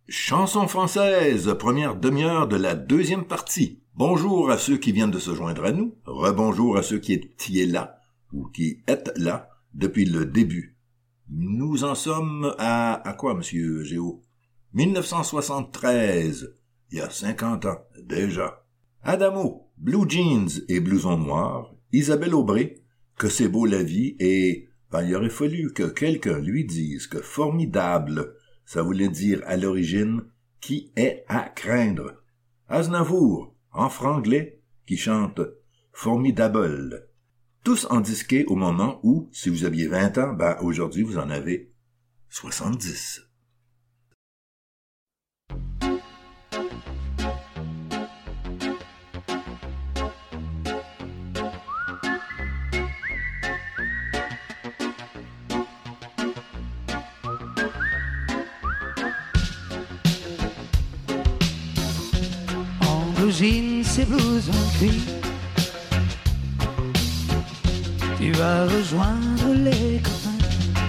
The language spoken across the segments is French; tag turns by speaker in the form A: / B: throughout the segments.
A: Chanson française, première demi-heure de la deuxième partie. Bonjour à ceux qui viennent de se joindre à nous. Rebonjour à ceux qui étaient là, ou qui êtes là, depuis le début. Nous en sommes à quoi, monsieur Géo? 1973, il y a 50 ans, déjà. Adamo, Blue Jeans et Blouson Noir, Isabelle Aubray, que c'est beau la vie, et il aurait fallu que quelqu'un lui dise que formidable, ça voulait dire à l'origine qui est à craindre. Aznavour, en franglais, qui chante Formidable. Tous en disqués au moment où, si vous aviez 20 ans, aujourd'hui vous en avez 70.
B: Jeans et blousons cuir, tu vas rejoindre les copains.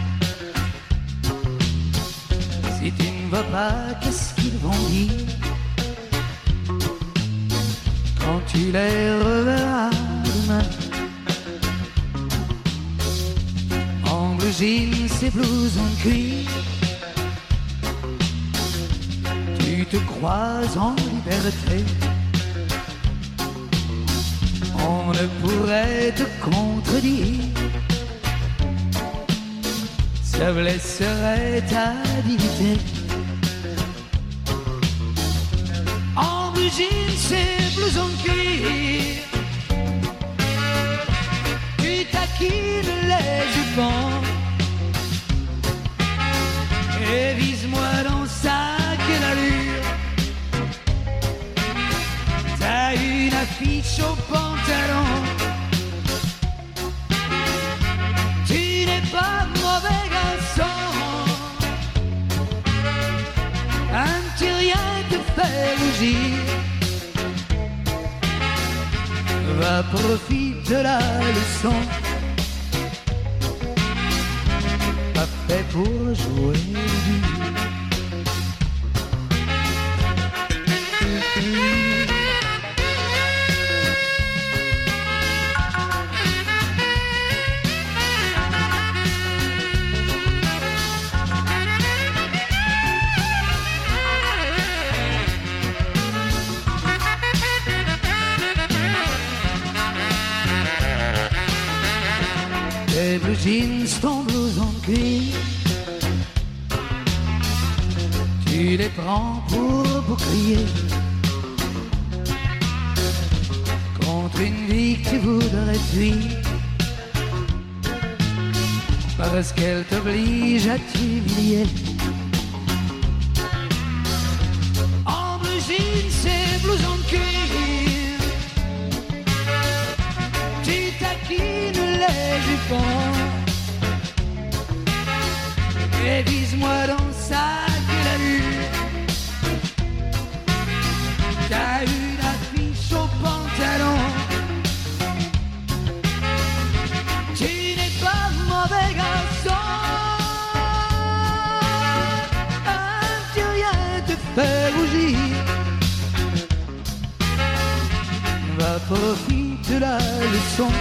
B: Si tu ne vas pas, qu'est-ce qu'ils vont dire quand tu les reverras demain? En blue jeans et blousons cuir, tu te crois en liberté. On ne pourrait te contredire, ça blesserait ta dignité. En blue jeans et blouson de cuir, tu taquines les jupons et vise-moi dans ça quelle allure. T'as une affiche au pantalon, tu n'es pas mauvais garçon. Un petit rien te fait rougir, va profiter de la leçon. Pas fait pour jouer dur. Tes blue jeans, ton blouson de cuir, tu les prends pour bouclier contre une vie que tu voudrais fuir, parce qu'elle t'oblige à t'humilier. En blue jeans et blouson de cuir, tu taquines les jupons et vise-moi dans ça quelle allure. T'as une affiche au pantalon, tu n'es pas mauvais garçon. Un petit rien te fait rougir, va profiter de la leçon.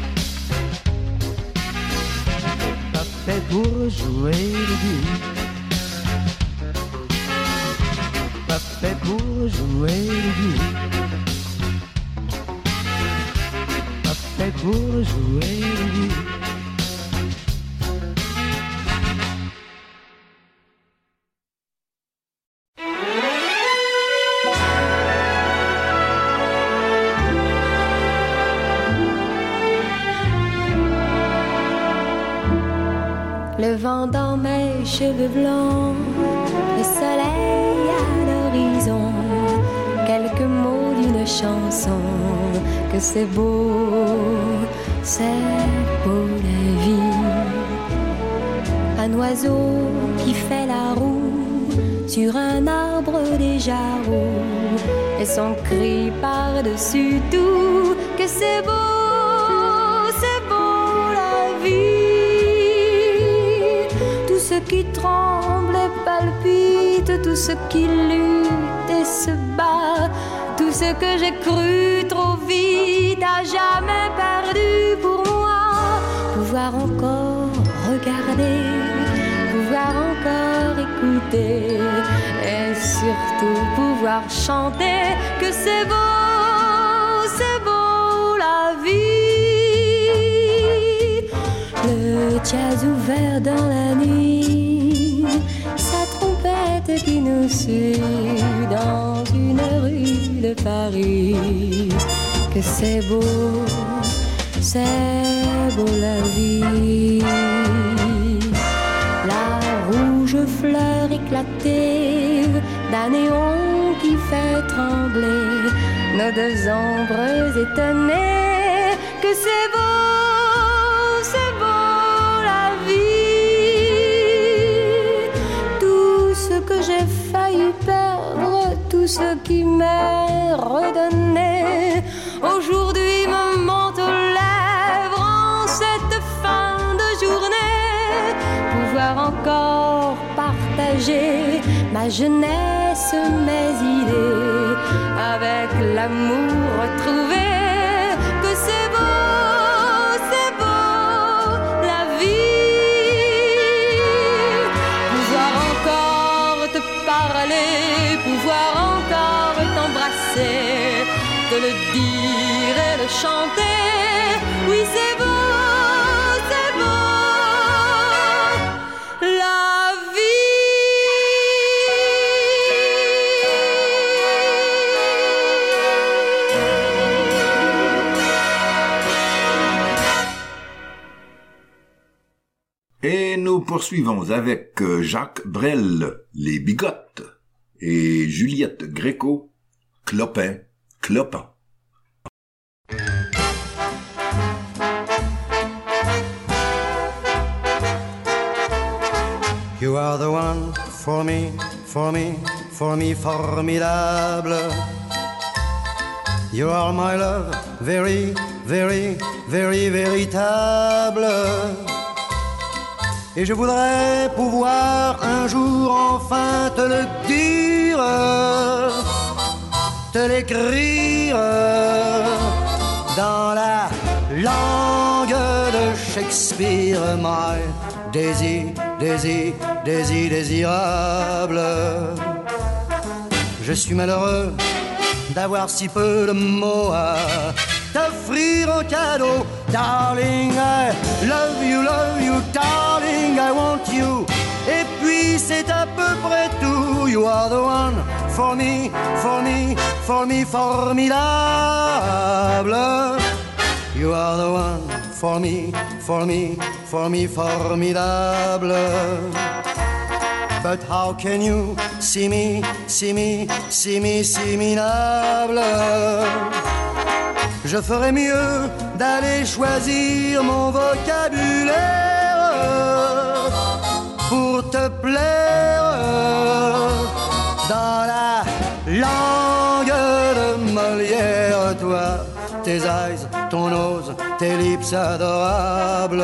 B: Pas fait pour jouer le dur, pas fait pour jouer le dur, pas fait pour jouer le dur.
C: Le vent dans mes cheveux blancs, le soleil à l'horizon, quelques mots d'une chanson, que c'est beau la vie. Un oiseau qui fait la roue sur un arbre déjà roux, et son cri par-dessus tout, que c'est beau la vie. Tout ce ce qui tremble et palpite, tout ce qui lutte et se bat, tout ce que j'ai cru trop vite, à jamais perdu pour moi. Pouvoir encore regarder, pouvoir encore écouter, et surtout pouvoir chanter que c'est beau la vie. Le jazz ouvert dans la nuit, sa trompette qui nous suit dans une rue de Paris. Que c'est beau la vie. La rouge fleur éclatée d'un néon qui fait trembler nos deux ombres étonnées. Que c'est beau la vie. Tout ce que j'ai failli perdre, tout ce qui m'est redonné, aujourd'hui me monte aux lèvres en cette fin de journée. Pouvoir encore partager ma jeunesse, mes idées, avec l'amour retrouvé. Que c'est beau la vie. Pouvoir encore te parler, pouvoir encore t'embrasser, te le dire et le chanter. Oui, c'est beau la
A: Et nous poursuivons avec Jacques Brel, Les Bigottes, et Juliette Gréco, Clopin, Clopin.
D: You are the one for me, for me, for me, formidable. You are my love, very, very, very, véritable. Et je voudrais pouvoir un jour enfin te le dire, te l'écrire dans la langue de Shakespeare. My Daisy, Daisy, Daisy, désirable. Je suis malheureux d'avoir si peu de mots à t'offrir en cadeau. Darling, I love you, darling, I want you. Et puis c'est à peu près tout. You are the one for me, for me, for me, formidable. You are the one for me, for me, for me, formidable. But how can you see me, see me, see me, see me, minable? Je ferais mieux d'aller choisir mon vocabulaire pour te plaire dans la langue de Molière. Toi, tes eyes, ton nose, tes lips adorables.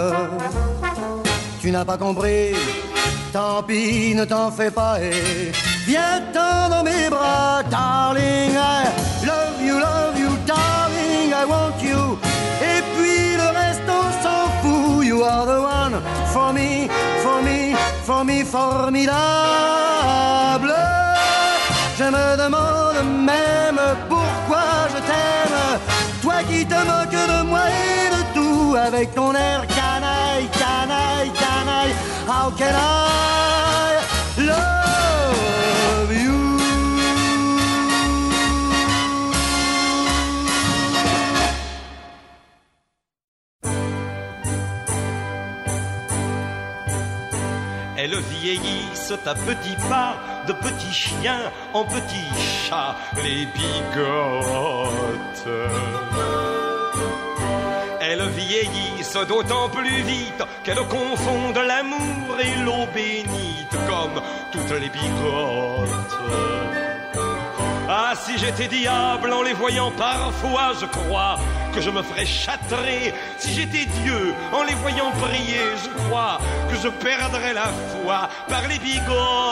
D: Tu n'as pas compris, tant pis, ne t'en fais pas et viens-t'en dans mes bras. Darling, I love you, darling, I want you. Et puis le reste on s'en fout. You are the one for me, for me, for me, formidable. Je me demande même pourquoi je t'aime, toi qui te moques de moi et de tout, avec ton air canaille, canaille, canaille. How can I love you?
E: Elles vieillissent à petits pas, de petits chiens en petits chats, les bigottes. Elles vieillissent d'autant plus vite qu'elles confondent l'amour et l'eau bénite, comme toutes les bigottes. À Ah, si j'étais diable en les voyant parfois, je crois que je me ferais châtrer. Si j'étais Dieu en les voyant prier, je crois que je perdrais la foi par les bigotes.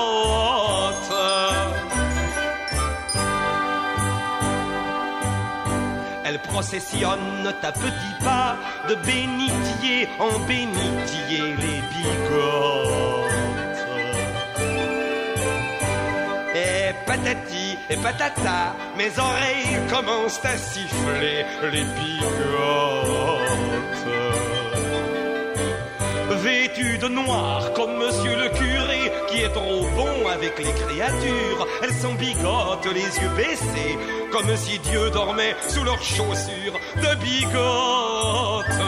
E: Elle processionne à petits pas de bénitier en bénitier les bigotes. Et patati et patata, mes oreilles commencent à siffler les bigotes. Vêtues de noir comme monsieur le curé qui est trop bon avec les créatures, elles s'embigotent les yeux baissés comme si Dieu dormait sous leurs chaussures de bigotes.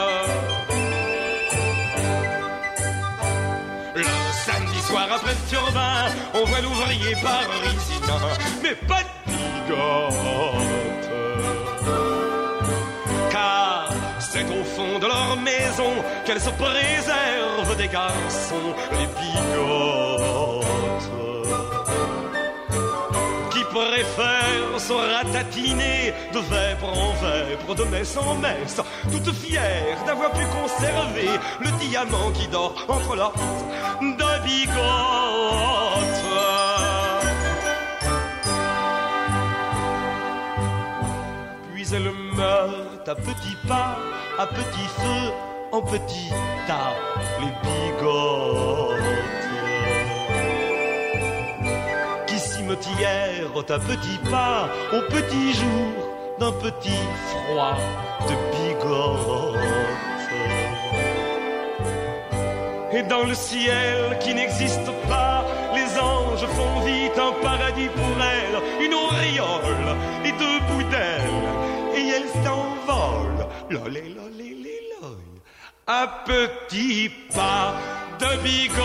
E: Le samedi soir après le turbin, on voit l'ouvrier parisien, mais pas de bigote. Car c'est au fond de leur maison qu'elles se préservent des garçons, les bigotes. Qui préfèrent se ratatiner de vêpres en vêpres, de messe en messe, toutes fières d'avoir pu conserver le diamant qui dort entre leurs de bigotes. Puis elles meurent à petits pas, à petit feu, en petit tas, les bigotes. Qui cimetièrent à petits pas, au petit jour d'un petit froid de bigotes. Et dans le ciel qui n'existe pas, les anges font vite un paradis pour elle, une auréole et deux bouts d'elle, et elle s'envole, lolé, lolé, lolé, à petits pas de bigote.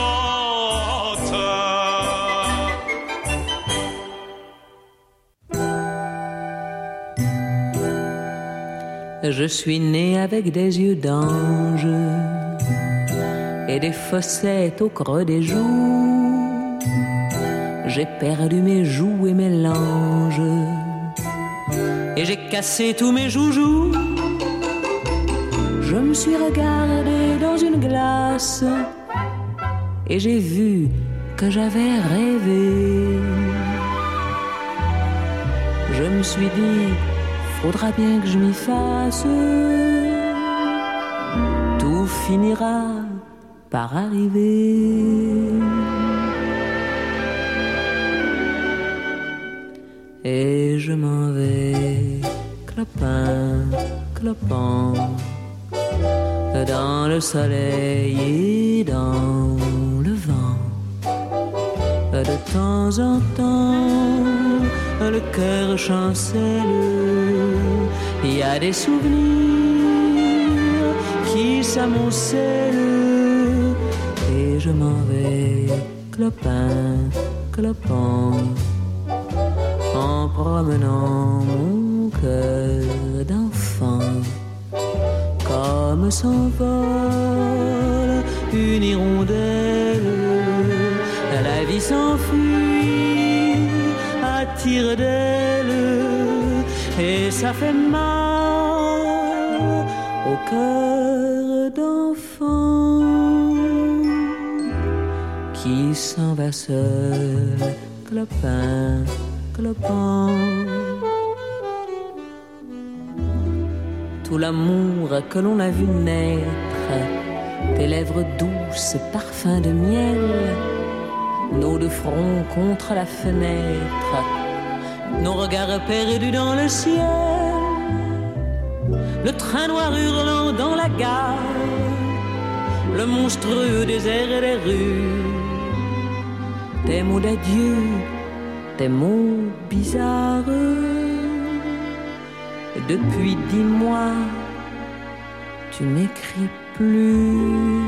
F: Je suis né avec des yeux d'ange et des fossettes au creux des joues. J'ai perdu mes joues et mes langes et j'ai cassé tous mes joujoux. Je me suis regardé dans une glace et j'ai vu que j'avais rêvé. Je me suis dit, faudra bien que je m'y fasse. Tout finira par arriver. Et je m'en vais, clopin, clopant, dans le soleil et dans le vent. De temps en temps, le cœur chancelle. Il y a des souvenirs qui s'amoncellent. Et je m'en vais, clopin, clopant, en promenant mon cœur d'enfant. Comme s'envole une hirondelle, la vie s'enfuit à tire d'aile, et ça fait mal au cœur d'enfant qui s'en va seul, clopin, clopin. Tout l'amour que l'on a vu naître, tes lèvres douces, parfum de miel, nos deux fronts contre la fenêtre, nos regards perdus dans le ciel, le train noir hurlant dans la gare, le monstrueux désert et les rues, tes mots d'adieu, tes mots bizarres. Et depuis 10 mois, tu n'écris plus.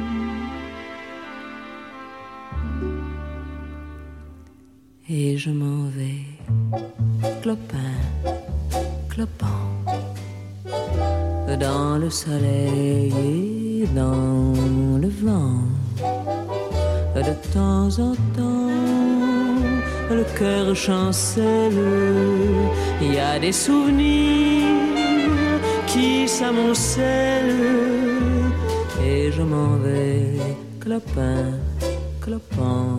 F: Et je m'en vais, clopin, clopant, dans le soleil et dans le vent. De temps en temps, le cœur chancelle. Il y a des souvenirs qui s'amoncellent et je m'en vais clopin, clopin,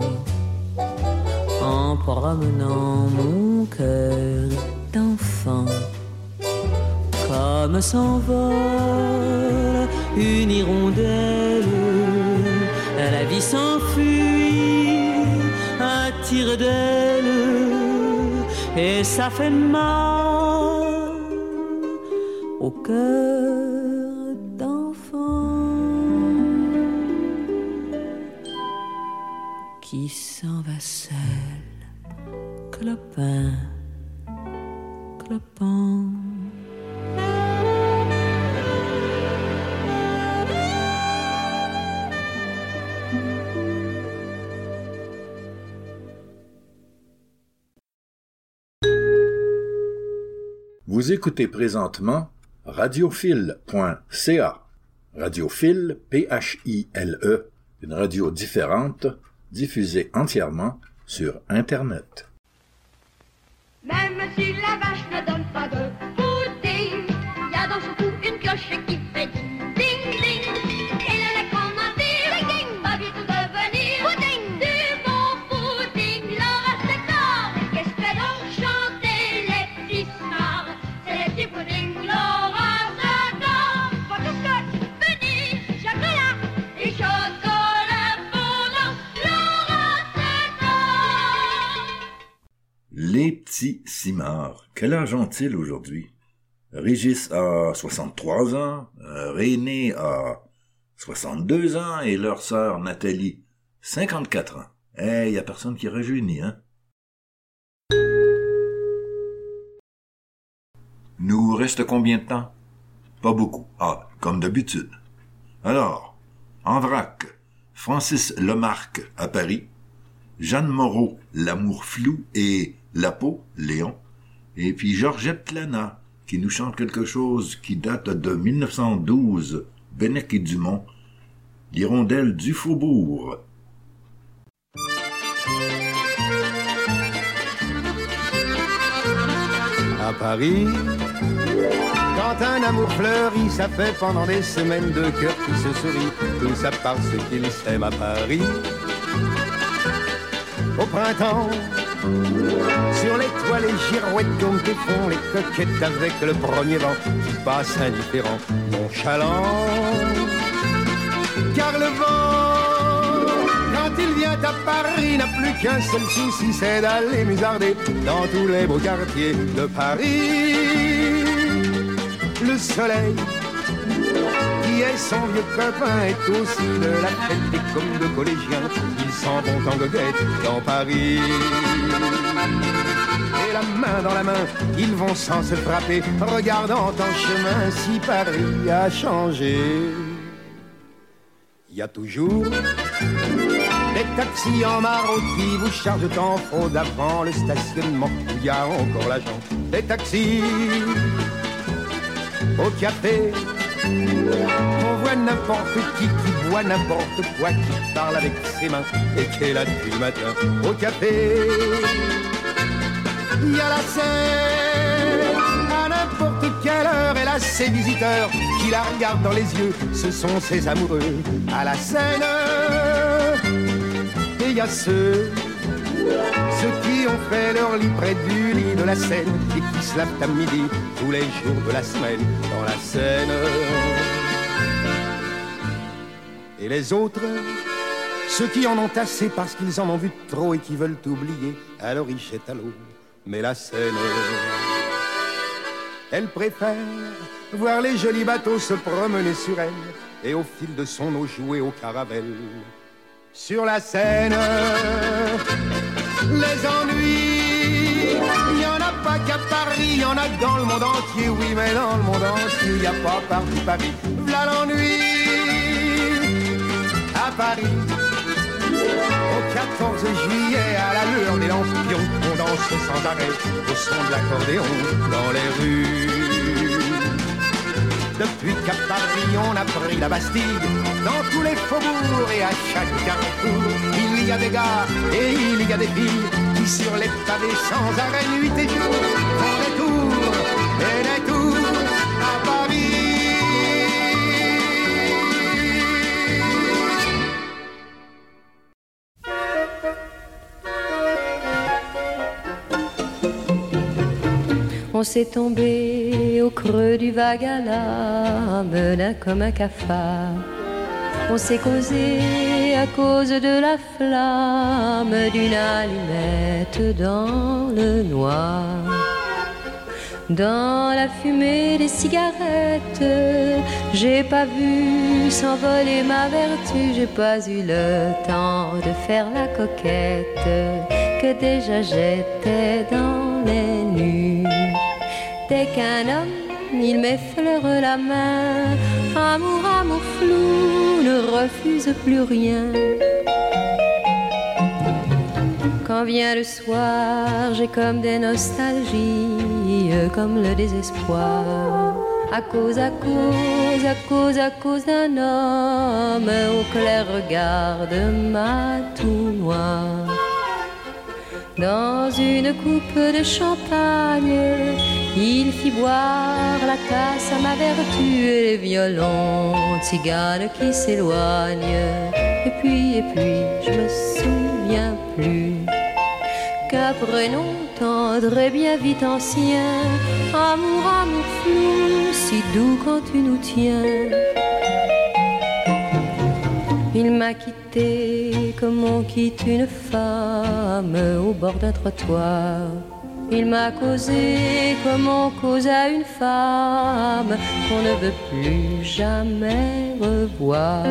F: en promenant mon cœur d'enfant. Comme s'envole une hirondelle, la vie s'enfuit à tire d'aile et ça fait mal au cœur d'enfant qui s'en va seul, clopin, clopin.
A: Vous écoutez présentement radiophile.ca. Radiophile, P-H-I-L-E, une radio différente, diffusée entièrement sur Internet.
G: Même si la vache ne donne pas de pudding, y a dans son cou une cloche qui fait ding, ding, ding. Et le lait qu'on en tire, ding, ding, va vite devenir pudding. Du bon pudding, l'en reste tard. Qu'est-ce que fait donc chanter les petits smarts? C'est les petits puddings, l'on reste tard. Butterscotch, vanille, chocolat et chocolat fondant, l'on reste tard.
A: Les petits Simard, quel âge ont-ils aujourd'hui? Régis a 63 ans, René a 62 ans et leur sœur Nathalie, 54 ans. Y a personne qui rajeunit, hein? Nous reste combien de temps? Pas beaucoup. Comme d'habitude. Alors, en vrac, Francis Lemarque à Paris, Jeanne Moreau, L'amour flou et La peau, Léon, et puis Georgette Plana, qui nous chante quelque chose qui date de 1912, Bennec et Dumont, l'hirondelle du faubourg.
D: À Paris, quand un amour fleurit, ça fait pendant des semaines de cœur qui se sourit, tout ça parce qu'ils s'aiment à Paris. Au printemps, sur les toits, les girouettes donc font les coquettes avec le premier vent qui passe indifférent, nonchalant. Car le vent, quand il vient à Paris, n'a plus qu'un seul souci, c'est d'aller musarder dans tous les beaux quartiers de Paris. Le soleil, qui est son vieux copain, est aussi de la fête des comme de collégiens. Ils s'en vont en goguette dans Paris. Et la main dans la main, ils vont sans se frapper, regardant en chemin si Paris a changé. Il y a toujours des taxis en maraude qui vous chargent en fraude avant le stationnement. Il y a encore l'agent des taxis au café. On voit n'importe qui boit n'importe quoi, qui parle avec ses mains et qui est là depuis le matin au café. Il y a la scène, à n'importe quelle heure, elle a ses visiteurs qui la regardent dans les yeux, ce sont ses amoureux à la scène. Et il y a ceux qui ont fait leur lit près du lit de la Seine et qui se lavent à midi tous les jours de la semaine dans la Seine. Et les autres, ceux qui en ont assez parce qu'ils en ont vu trop et qui veulent oublier, alors ils jettent à l'eau. Mais la Seine, elle préfère voir les jolis bateaux se promener sur elle et au fil de son eau jouer au caravelle. Sur la Seine, les ennuis, il n'y en a pas qu'à Paris, il y en a dans le monde entier, oui, mais dans le monde entier, il n'y a pas partout Paris. V'là l'ennui à Paris, au 14 juillet, à la lueur des lampions, on danse sans arrêt au son de l'accordéon dans les rues. Depuis qu'à Paris on a pris la Bastille, dans tous les faubourgs et à chaque carrefour, il y a des gars et il y a des filles qui
H: qui sur les pavés sans arrêt nuit et jour font des tours et des tours à Paris.
C: On s'est tombé au creux du vague à l'âme, d'un comme un cafard. On s'est causé à cause de la flamme d'une allumette dans le noir. Dans la fumée des cigarettes, j'ai pas vu s'envoler ma vertu, j'ai pas eu le temps de faire la coquette, que déjà j'étais dans les nues. Dès qu'un homme, il m'effleure la main, amour, amour flou, ne refuse plus rien. Quand vient le soir, j'ai comme des nostalgies, comme le désespoir. À cause d'un homme au clair regard de ma tout noire. Dans une coupe de champagne, il fit boire la tasse à ma vertu et les violons tziganes qui s'éloignent. Et puis, je me souviens plus qu'un prénom tendre et bien vite ancien, amour, amour flou, si doux quand tu nous tiens. Il m'a quitté comme on quitte une femme au bord d'un trottoir. Il m'a causé comme on cause à une femme qu'on ne veut plus jamais revoir.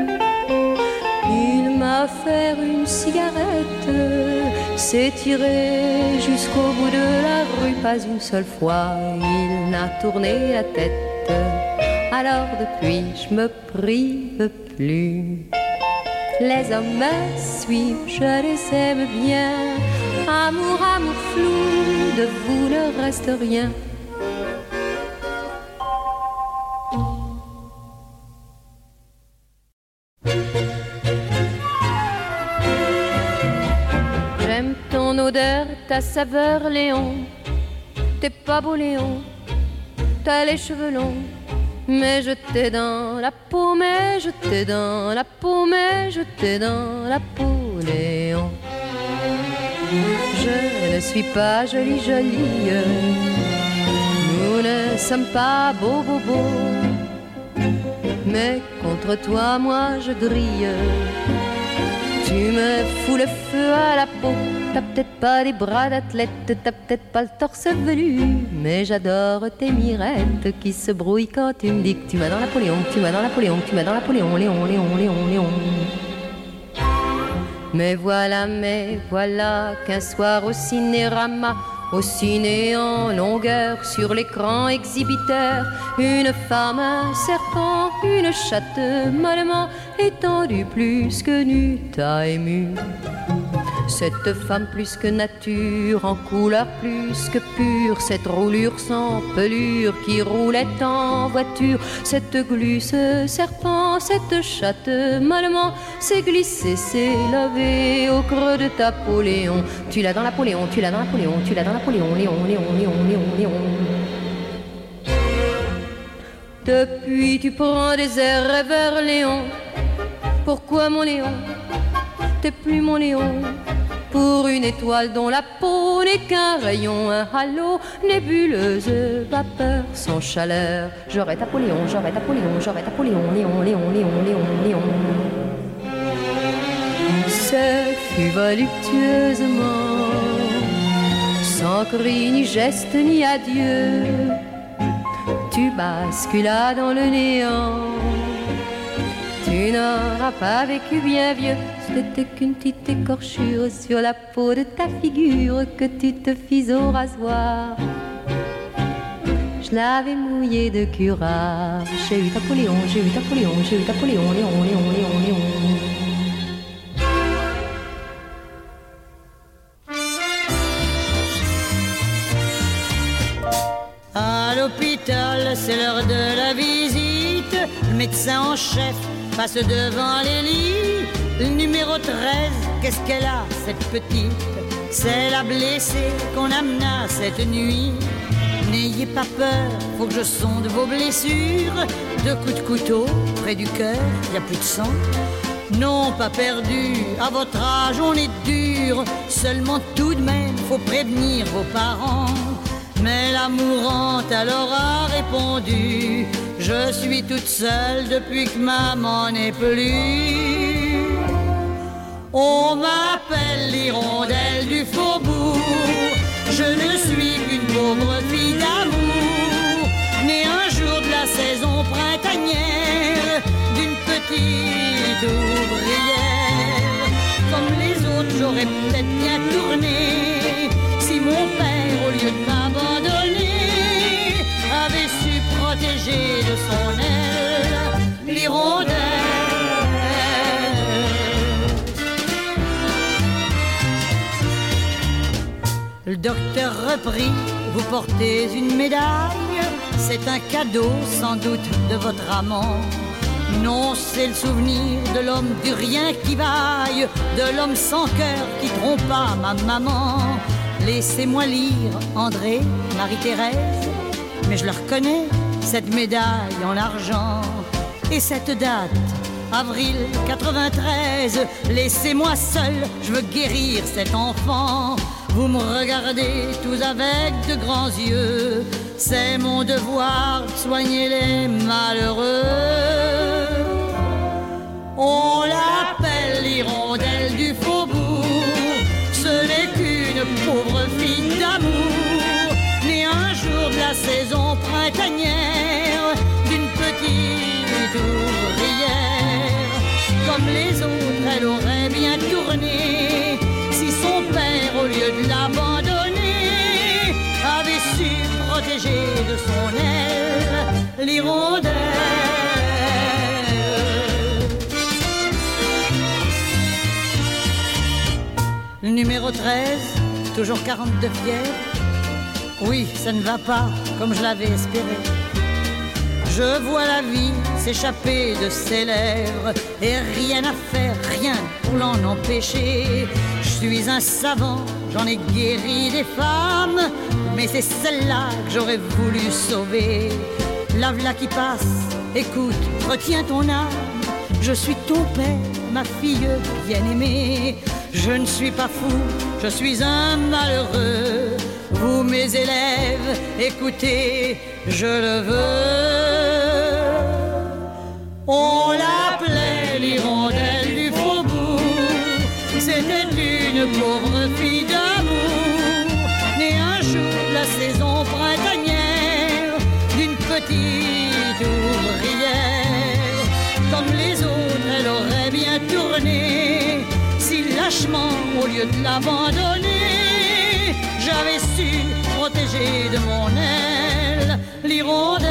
C: Il m'a offert une cigarette, s'est tiré jusqu'au bout de la rue, pas une seule fois il n'a tourné la tête. Alors depuis je me prive plus. Les hommes me suivent, je les aime bien. Amour, amour flou, de vous ne reste rien. J'aime ton odeur, ta saveur, Léon. T'es pas beau, Léon, t'as les cheveux longs. Mais je t'ai dans la peau, mais je t'ai dans la peau, mais je t'ai dans la peau, Léon. Je ne suis pas jolie, jolie. Nous ne sommes pas beaux, beaux, beaux. Mais contre toi, moi, je brille. Tu me fous le feu à la peau. T'as peut-être pas des bras d'athlète, t'as peut-être pas le torse velu, mais j'adore tes mirettes qui se brouillent quand tu me dis que tu m'as dans Napoléon, tu m'as dans Napoléon, tu m'as dans Napoléon, Léon, Léon, Léon, Léon. Mais voilà qu'un soir au cinérama, au ciné en longueur, sur l'écran exhibiteur, une femme, un serpent, une chatte mollement étendue plus que nue, t'a ému. Cette femme plus que nature, en couleur plus que pure, cette roulure sans pelure qui roulait en voiture, cette glu, ce serpent, cette chatte mollement s'est glissée, s'est lavée au creux de ta peau, Léon. Tu l'as dans Napoléon, tu l'as dans Napoléon, tu l'as dans Napoléon, Léon, Léon, Léon, Léon, Léon. Depuis tu prends des airs rêveurs, Léon. Pourquoi mon Léon, t'es plus mon Léon? Pour une étoile dont la peau n'est qu'un rayon, un halo, nébuleuse vapeur sans chaleur. J'aurais Napoléon, j'aurais Napoléon, j'aurais Napoléon, Léon, Léon, Léon, Léon, Léon. Ce fut voluptueusement, sans cri, ni geste, ni adieu. Tu basculas dans le néant. Tu n'auras pas vécu bien vieux. C'était qu'une petite écorchure sur la peau de ta figure que tu te fis au rasoir. Je l'avais mouillé de curare. J'ai eu Napoléon, j'ai eu Napoléon, j'ai eu Napoléon, Léon, Léon, Léon, Léon.
I: À l'hôpital, c'est l'heure de la visite. Le médecin en chef passe devant les lits. Le numéro 13, qu'est-ce qu'elle a, cette petite? C'est la blessée qu'on amena cette nuit. N'ayez pas peur, faut que je sonde vos blessures. 2 coups de couteau près du cœur, y a plus de sang. Non, pas perdu, à votre âge on est dur. Seulement tout de même, faut prévenir vos parents. Mais la mourante alors a répondu: je suis toute seule depuis que maman n'est plus. On m'appelle l'hirondelle du faubourg. Je ne suis qu'une pauvre fille d'amour, née un jour de la saison printanière, d'une petite ouvrière. Comme les autres, j'aurais peut-être bien tourné si mon père, au lieu de m'abandonner, avait su protéger de son aile l'hirondelle. Le docteur reprit: vous portez une médaille, c'est un cadeau sans doute de votre amant. Non, c'est le souvenir de l'homme du rien qui vaille, de l'homme sans cœur qui trompa ma maman. Laissez-moi lire André, Marie-Thérèse, mais je le reconnais, cette médaille en argent. Et cette date, avril 93, laissez-moi seul, je veux guérir cet enfant. Vous me regardez tous avec de grands yeux, c'est mon devoir de soigner les malheureux. On l'appelle l'hirondelle du faubourg, ce n'est qu'une pauvre fille d'amour, née un jour de la saison printanière, d'une petite ouvrière. Comme les autres, elle aurait bien tourné si son père, au lieu de l'abandonner, avait su protéger de son aile l'hirondelle. Le numéro 13, toujours 42 fièvre. Oui, ça ne va pas comme je l'avais espéré. Je vois la vie s'échapper de ses lèvres et rien à faire, rien pour l'en empêcher. Je suis un savant, j'en ai guéri des femmes, mais c'est celle-là que j'aurais voulu sauver. La v'là qui passe, écoute, retiens ton âme. Je suis ton père, ma fille bien-aimée. Je ne suis pas fou, je suis un malheureux. Vous, mes élèves, écoutez, je le veux. On l'appelait l'hirondelle du faubourg. C'était une pauvre fille d'amour, née un jour de la saison printanière, d'une petite ouvrière. Comme les autres, elle aurait bien tourné si lâchement, au lieu de l'abandonner, j'avais su protéger de mon aile l'hirondelle.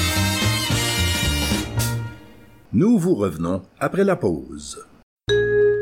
A: Nous vous revenons après la pause.